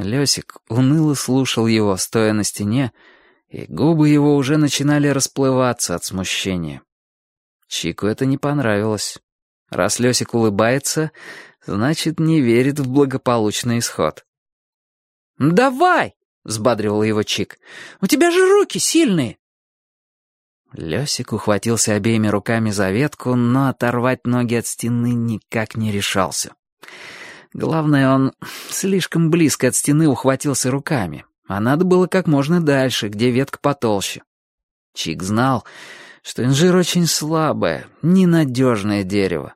Лёсик уныло слушал его, стоя на стене, и губы его уже начинали расплываться от смущения. Чику это не понравилось. Раз Лёсик улыбается, значит, не верит в благополучный исход. «Давай!» — взбадривал его Чик. «У тебя же руки сильные!» Лёсик ухватился обеими руками за ветку, но оторвать ноги от стены никак не решался. Главное, он слишком близко от стены ухватился руками, а надо было как можно дальше, где ветка потолще. Чик знал, что инжир очень слабое, ненадежное дерево.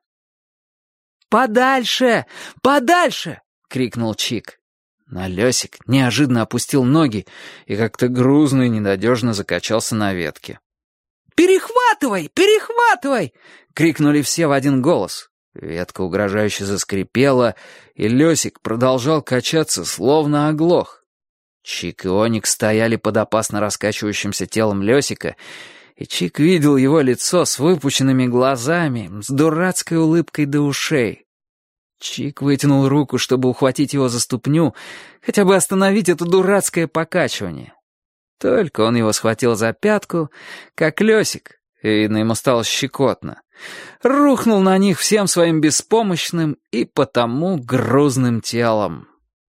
«Подальше! Подальше!» — крикнул Чик. Но Лёсик неожиданно опустил ноги и как-то грузно и ненадежно закачался на ветке. «Перехватывай! Перехватывай!» — крикнули все в один голос. Ветка угрожающе заскрипела, и Лёсик продолжал качаться, словно оглох. Чик и Оник стояли под опасно раскачивающимся телом Лёсика, и Чик видел его лицо с выпученными глазами, с дурацкой улыбкой до ушей. Чик вытянул руку, чтобы ухватить его за ступню, хотя бы остановить это дурацкое покачивание. Только он его схватил за пятку, как Лёсик, и, видно, ему стало щекотно, рухнул на них всем своим беспомощным и потому грузным телом.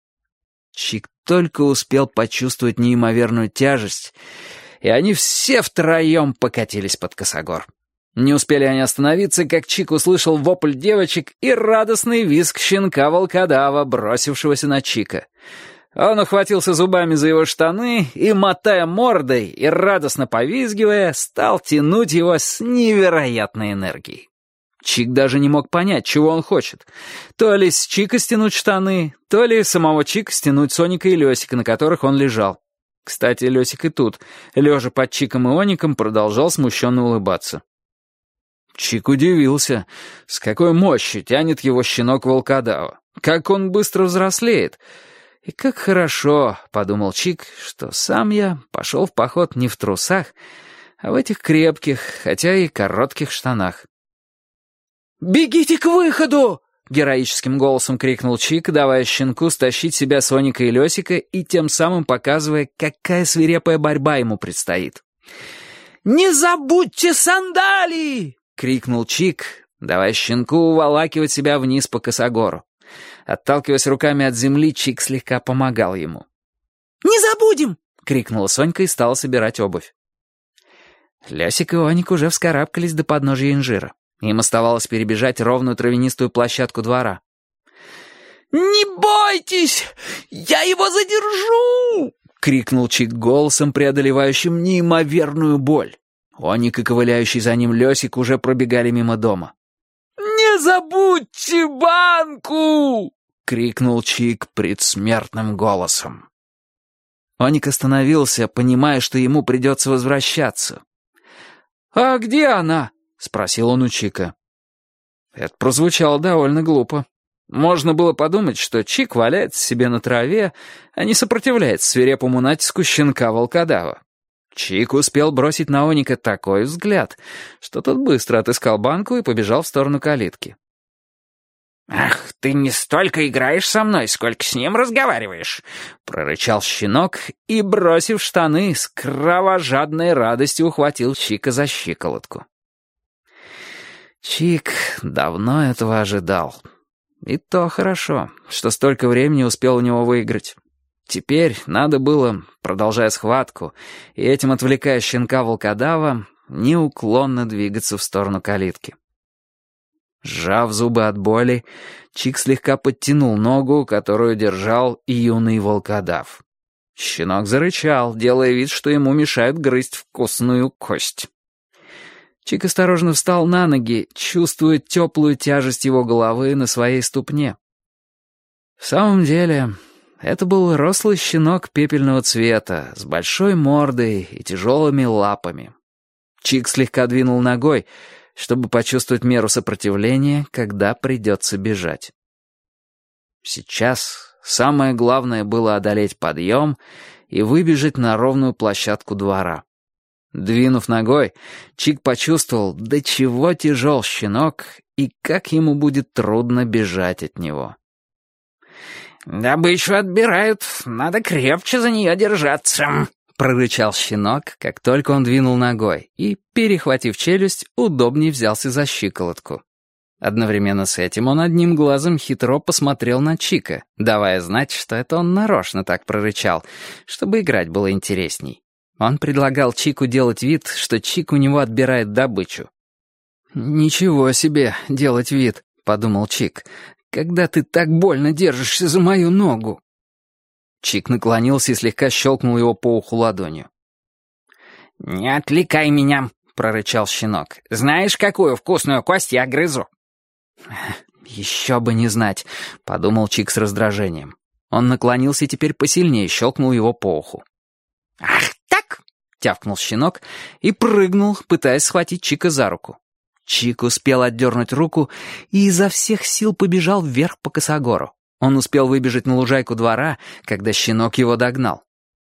Чик только успел почувствовать неимоверную тяжесть, и они все втроем покатились под косогор. Не успели они остановиться, как Чик услышал вопль девочек и радостный визг щенка-волкодава, бросившегося на Чика. Он ухватился зубами за его штаны и, мотая мордой и радостно повизгивая, стал тянуть его с невероятной энергией. Чик даже не мог понять, чего он хочет. То ли с Чика стянуть штаны, то ли самого Чика стянуть с Оника и Лёсика, на которых он лежал. Кстати, Лёсик и тут, лежа под Чиком и Оником, продолжал смущенно улыбаться. Чик удивился, с какой мощью тянет его щенок-волкодава, как он быстро взрослеет. И как хорошо, — подумал Чик, — что сам я пошел в поход не в трусах, а в этих крепких, хотя и коротких штанах. «Бегите к выходу!» — героическим голосом крикнул Чик, давая щенку стащить себя с Оника и Лёсика и тем самым показывая, какая свирепая борьба ему предстоит. «Не забудьте сандалии!» — крикнул Чик, давая щенку уволакивать себя вниз по косогору. Отталкиваясь руками от земли, Чик слегка помогал ему. «Не забудем!» — крикнула Сонька и стала собирать обувь. Лёсик и Оник уже вскарабкались до подножия инжира. Им оставалось перебежать ровную травянистую площадку двора. «Не бойтесь! Я его задержу!» — крикнул Чик голосом, преодолевающим неимоверную боль. Оник и ковыляющий за ним Лёсик уже пробегали мимо дома. «Не забудьте банку!» — крикнул Чик предсмертным голосом. Оник остановился, понимая, что ему придется возвращаться. «А где она?» — спросил он у Чика. Это прозвучало довольно глупо. Можно было подумать, что Чик валяется себе на траве, а не сопротивляется свирепому натиску щенка-волкодава. Чик успел бросить на Оника такой взгляд, что тот быстро отыскал банку и побежал в сторону калитки. «Ах, ты не столько играешь со мной, сколько с ним разговариваешь!» — прорычал щенок и, бросив штаны, с кровожадной радостью ухватил Чика за щиколотку. Чик давно этого ожидал. И то хорошо, что столько времени успел у него выиграть. Теперь надо было, продолжая схватку и этим отвлекая щенка-волкодава, неуклонно двигаться в сторону калитки. Сжав зубы от боли, Чик слегка подтянул ногу, которую держал юный волкодав. Щенок зарычал, делая вид, что ему мешают грызть вкусную кость. Чик осторожно встал на ноги, чувствуя теплую тяжесть его головы на своей ступне. В самом деле, это был рослый щенок пепельного цвета, с большой мордой и тяжелыми лапами. Чик слегка двинул ногой, чтобы почувствовать меру сопротивления, когда придется бежать. Сейчас самое главное было одолеть подъем и выбежать на ровную площадку двора. Двинув ногой, Чик почувствовал, до чего тяжел щенок и как ему будет трудно бежать от него. «Добычу отбирают, надо крепче за нее держаться», — прорычал щенок, как только он двинул ногой, и, перехватив челюсть, удобнее взялся за щиколотку. Одновременно с этим он одним глазом хитро посмотрел на Чика, давая знать, что это он нарочно так прорычал, чтобы играть было интересней. Он предлагал Чику делать вид, что Чик у него отбирает добычу. «Ничего себе делать вид», — подумал Чик, «когда ты так больно держишься за мою ногу». Чик наклонился и слегка щелкнул его по уху ладонью. «Не отвлекай меня», — прорычал щенок. «Знаешь, какую вкусную кость я грызу?» «Еще бы не знать», — подумал Чик с раздражением. Он наклонился и теперь посильнее щелкнул его по уху. «Ах так!» — тявкнул щенок и прыгнул, пытаясь схватить Чика за руку. Чик успел отдернуть руку и изо всех сил побежал вверх по косогору. Он успел выбежать на лужайку двора, когда щенок его догнал.